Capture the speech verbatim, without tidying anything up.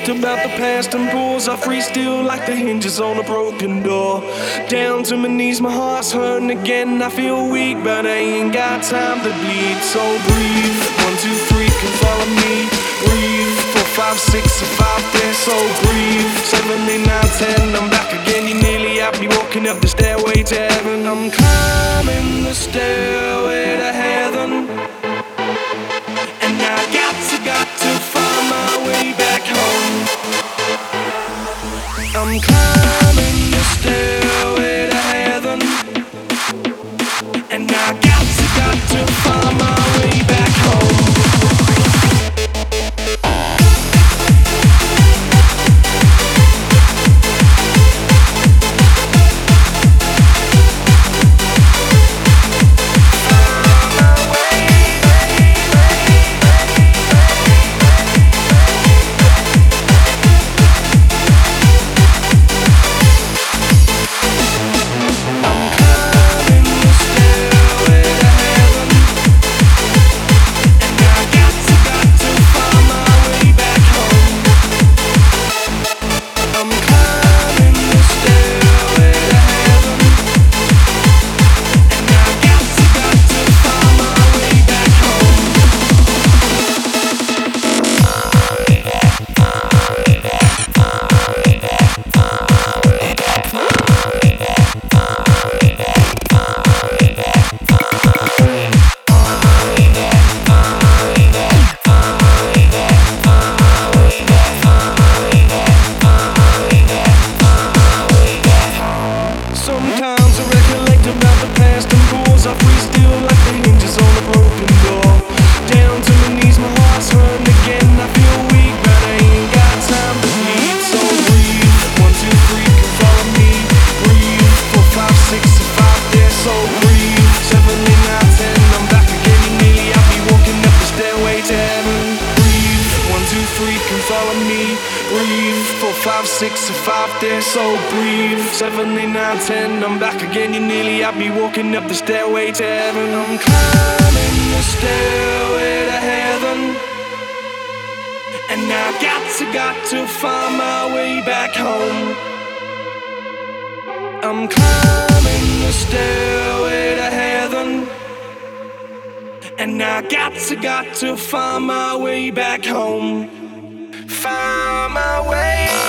recollect about the past and pulls I free still like the hinges on a broken door. Down to my knees, my heart's hurting again. I feel weak, but I ain't got time to bleed. So breathe, one, two, three, can follow me. Breathe, four, five, six, and five there. So breathe, seven, eight, nine, ten. I'm back again. You nearly have me walking up the stairway to heaven. I'm climbing the stairway to heaven, and I got to, got to find my way back home. I'm climbing the stairway to heaven, and I got to, got to find my way back home. Six or five there, so breathe. Seven, eight, nine, ten. I'm back again. You nearly had me walking up the stairway to heaven. I'm climbing the stairway to heaven, and I got to, got to find my way back home. I'm climbing the stairway to heaven, and I got to, got to find my way back home. Find my way.